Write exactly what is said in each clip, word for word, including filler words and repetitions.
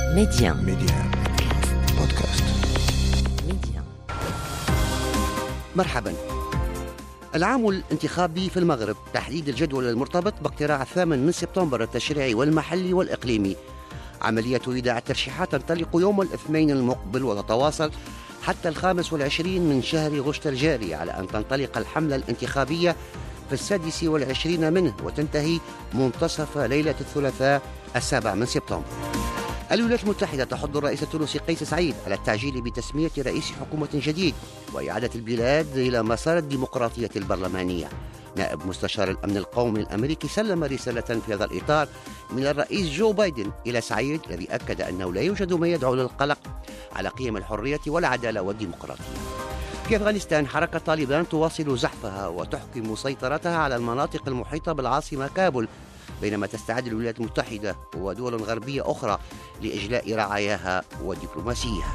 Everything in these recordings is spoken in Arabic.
ميديان ميديان بودكاست. ميديان. مرحبا. العام الانتخابي في المغرب، تحديد الجدول المرتبط باقتراع الثامن من سبتمبر التشريعي والمحلي والإقليمي. عملية إيداع الترشيحات تنطلق يوم الاثنين المقبل وتتواصل حتى الخامس والعشرين من شهر غشت الجاري، على أن تنطلق الحملة الانتخابية في السادس والعشرين منه وتنتهي منتصف ليلة الثلاثاء السابع من سبتمبر. الولايات المتحدة تحض الرئيس التونسي قيس سعيد على التعجيل بتسمية رئيس حكومة جديد وإعادة البلاد إلى مسار الديمقراطية البرلمانية. نائب مستشار الأمن القومي الأمريكي سلم رسالة في هذا الإطار من الرئيس جو بايدن إلى سعيد، الذي أكد أنه لا يوجد ما يدعو للقلق على قيم الحرية والعدالة والديمقراطية. في أفغانستان، حركة طالبان تواصل زحفها وتحكم سيطرتها على المناطق المحيطة بالعاصمة كابول، بينما تستعد الولايات المتحدة ودول غربية أخرى لإجلاء رعاياها ودبلوماسيها.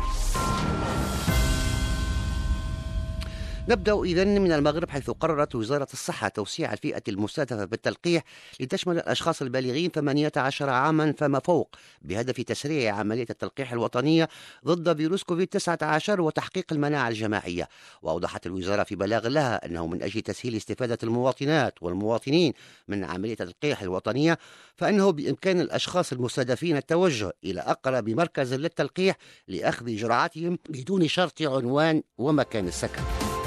نبدأ إذن من المغرب، حيث قررت وزارة الصحة توسيع الفئة المستهدفة بالتلقيح لتشمل الأشخاص البالغين ثمانية عشر عاما فما فوق، بهدف تسريع عملية التلقيح الوطنية ضد فيروس كوفيد تسعة عشر وتحقيق المناعة الجماعية. وأوضحت الوزارة في بلاغ لها أنه من أجل تسهيل استفادة المواطنات والمواطنين من عملية التلقيح الوطنية، فإنه بإمكان الأشخاص المستهدفين التوجه إلى أقرب مركز للتلقيح لأخذ جرعاتهم بدون شرط عنوان ومكان السكن.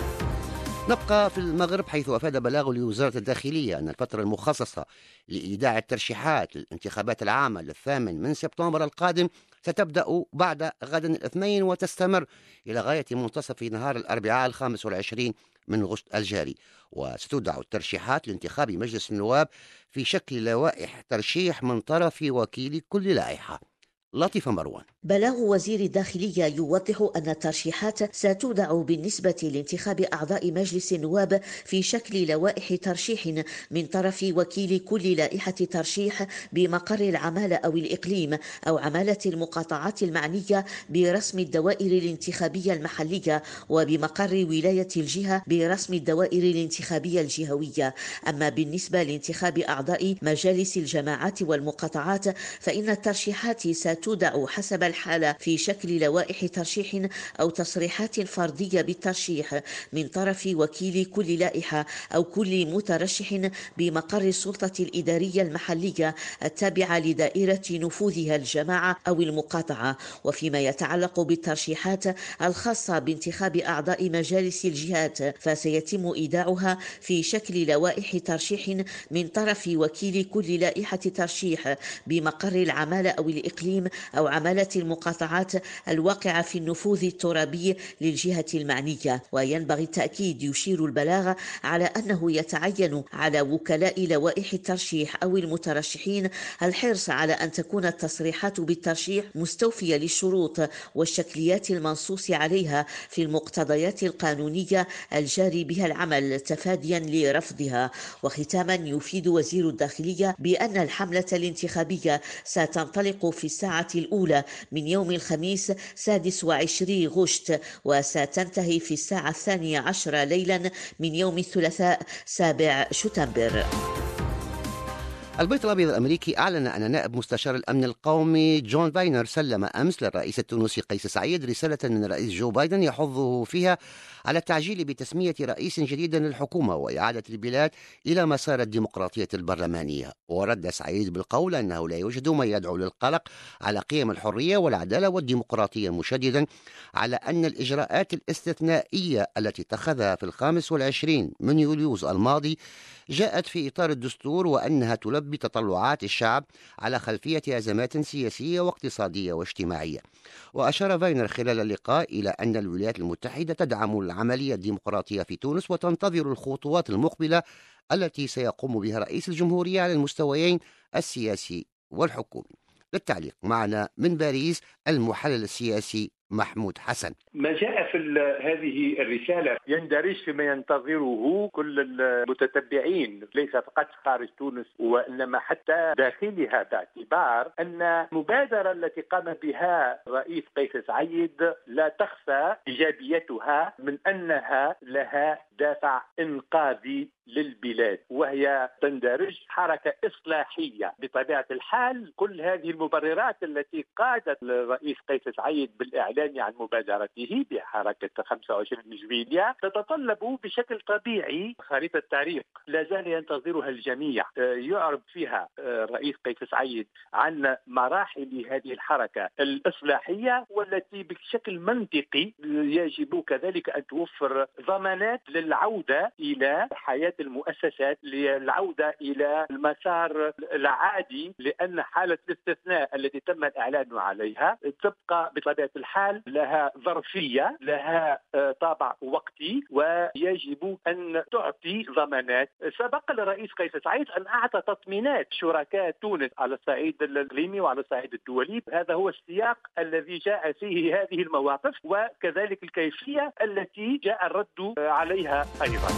نبقى في المغرب، حيث أفاد بلاغ لوزارة الداخلية أن الفترة المخصصة لإيداع الترشيحات للانتخابات العامة للثامن من سبتمبر القادم ستبدأ بعد غد الاثنين وتستمر إلى غاية منتصف نهار الأربعاء الخامس والعشرين من غشت الجاري. وستودع الترشيحات لانتخاب مجلس النواب في شكل لوائح ترشيح من طرف وكيل كل لائحة. لطيفة مروان. بلاغ وزير الداخلية يوضح أن الترشيحات ستودع بالنسبة لانتخاب أعضاء مجلس النواب في شكل لوائح ترشيح من طرف وكيل كل لائحة ترشيح بمقر العمالة أو الإقليم أو عمالة المقاطعات المعنية برسم الدوائر الانتخابية المحلية، وبمقر ولاية الجهة برسم الدوائر الانتخابية الجهوية. أما بالنسبة لانتخاب أعضاء مجالس الجماعات والمقاطعات، فإن الترشيحات ستودع حسب الحالة في شكل لوائح ترشيح أو تصريحات فردية بالترشيح من طرف وكيل كل لائحة أو كل مترشح بمقر السلطة الإدارية المحلية التابعة لدائرة نفوذها الجماعة أو المقاطعة. وفيما يتعلق بالترشيحات الخاصة بانتخاب أعضاء مجالس الجهات، فسيتم إيداعها في شكل لوائح ترشيح من طرف وكيل كل لائحة ترشيح بمقر العمالة أو الإقليم أو عمالة المقاطعات الواقعة في النفوذ الترابي للجهة المعنية. وينبغي التأكيد، يشير البلاغ، على أنه يتعين على وكلاء لوائح الترشيح أو المترشحين الحرص على أن تكون التصريحات بالترشيح مستوفية للشروط والشكليات المنصوص عليها في المقتضيات القانونية الجاري بها العمل، تفاديا لرفضها. وختاما، يفيد وزير الداخلية بأن الحملة الانتخابية ستنطلق في الساعة الأولى من يوم الخميس سادس وعشرين غشت، وستنتهي في الساعة الثانية عشر ليلا من يوم الثلاثاء سابع شتنبر. البيت الأبيض الأمريكي أعلن أن نائب مستشار الأمن القومي جون فاينر سلم أمس للرئيس التونسي قيس سعيد رسالة من الرئيس جو بايدن يحضه فيها على التعجيل بتسمية رئيس جديد للحكومة وإعادة البلاد إلى مسار الديمقراطية البرلمانية. ورد سعيد بالقول أنه لا يوجد ما يدعو للقلق على قيم الحرية والعدالة والديمقراطية، مشددا على أن الإجراءات الاستثنائية التي اتخذها في الخامس والعشرين من يوليوز الماضي جاءت في إطار الدستور، وأنها تلبي تطلعات الشعب على خلفية أزمات سياسية واقتصادية واجتماعية. وأشار فاينر خلال اللقاء إلى أن الولايات المتحدة تدعم العملية الديمقراطية في تونس وتنتظر الخطوات المقبلة التي سيقوم بها رئيس الجمهورية على المستويين السياسي والحكومي. للتعليق معنا من باريس المحلل السياسي محمود حسن. ما جاء في هذه الرسالة يندرج فيما ينتظره كل المتتبعين، ليس فقط خارج تونس وإنما حتى داخلها، باعتبار أن المبادرة التي قام بها الرئيس قيس سعيد لا تخفى إيجابيتها من أنها لها دافع إنقاذي للبلاد، وهي تندرج حركة إصلاحية بطبيعة الحال. كل هذه المبررات التي قادت الرئيس قيس سعيد بالإعلان عن مبادرته بحركة خمسة وعشرين جويلية تتطلب بشكل طبيعي خريطة طريق لا زال ينتظرها الجميع يعرب فيها الرئيس قيس سعيد عن مراحل هذه الحركة الإصلاحية، والتي بشكل منطقي يجب كذلك أن توفر ضمانات للعودة إلى حياة المؤسسات، للعودة إلى المسار العادي، لأن حالة الاستثناء التي تم الإعلان عليها تبقى بطبيعة الحال لها ظرفية، لها طابع وقتي، ويجب أن تعطي ضمانات. سبق للرئيس قيس سعيد أن أعطى تطمينات شركاء تونس على الصعيد الإقليمي وعلى الصعيد الدولي. هذا هو السياق الذي جاء فيه هذه المواقف، وكذلك الكيفية التي جاء الرد عليها أيضا.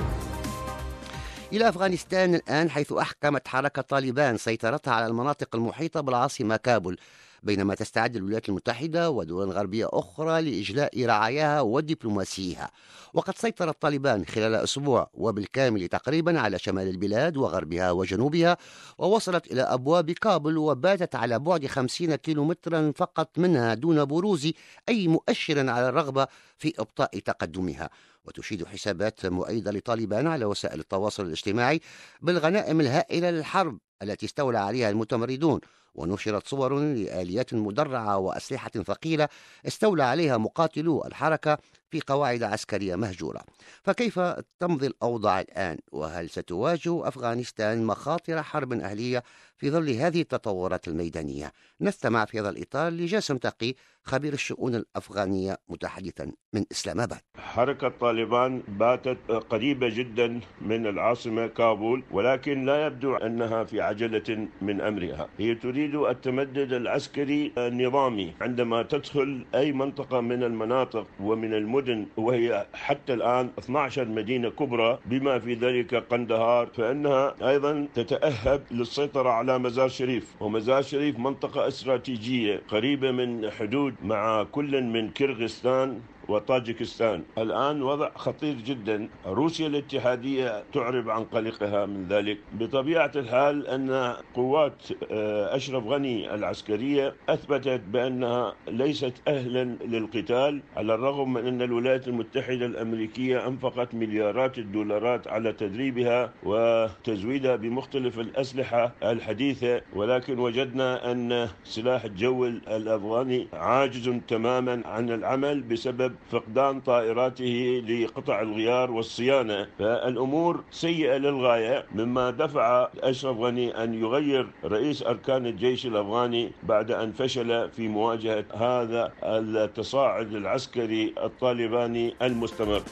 إلى أفغانستان الآن، حيث أحكمت حركة طالبان سيطرتها على المناطق المحيطة بالعاصمة كابول، بينما تستعد الولايات المتحدة ودول غربية أخرى لإجلاء رعاياها ودبلوماسيها. وقد سيطرت طالبان خلال أسبوع وبالكامل تقريبا على شمال البلاد وغربها وجنوبها، ووصلت إلى أبواب كابول، وباتت على بعد خمسين كيلومترا فقط منها دون بروز أي مؤشر على الرغبة في إبطاء تقدمها. وتشيد حسابات مؤيدة لطالبان على وسائل التواصل الاجتماعي بالغنائم الهائلة للحرب التي استولى عليها المتمردون، ونشرت صور لآليات مدرعة وأسلحة ثقيلة استولى عليها مقاتلو الحركة في قواعد عسكرية مهجورة. فكيف تمضي الأوضاع الآن؟ وهل ستواجه أفغانستان مخاطر حرب أهلية في ظل هذه التطورات الميدانية؟ نستمع في هذا الإطار لجاسم تقي خبير الشؤون الأفغانية متحدثا من إسلام آباد. حركة طالبان باتت قريبة جدا من العاصمة كابول، ولكن لا يبدو أنها في عجلة من أمرها. هي تريد التمدد العسكري النظامي عندما تدخل أي منطقة من المناطق ومن المدن، وهي حتى الآن اثنتي عشرة مدينة كبرى بما في ذلك قندهار، فإنها أيضا تتأهب للسيطرة على مزار شريف. ومزار شريف منطقة استراتيجية قريبة من حدود مع كل من كيرغستان وطاجكستان. الآن وضع خطير جدا. روسيا الاتحادية تعرب عن قلقها من ذلك. بطبيعة الحال أن قوات أشرف غني العسكرية أثبتت بأنها ليست أهلا للقتال، على الرغم من أن الولايات المتحدة الأمريكية أنفقت مليارات الدولارات على تدريبها وتزويدها بمختلف الأسلحة الحديثة، ولكن وجدنا أن سلاح الجو الأفغاني عاجز تماما عن العمل بسبب فقدان طائراته لقطع الغيار والصيانة. فالأمور سيئة للغاية، مما دفع أشرف غني أن يغير رئيس أركان الجيش الأفغاني بعد أن فشل في مواجهة هذا التصاعد العسكري الطالباني المستمر.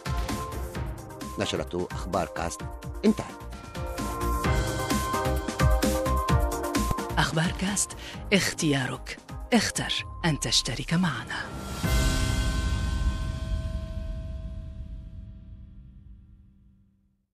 نشرة أخبار كاست انتهت. أخبار كاست، اختيارك، اختر أن تشترك معنا.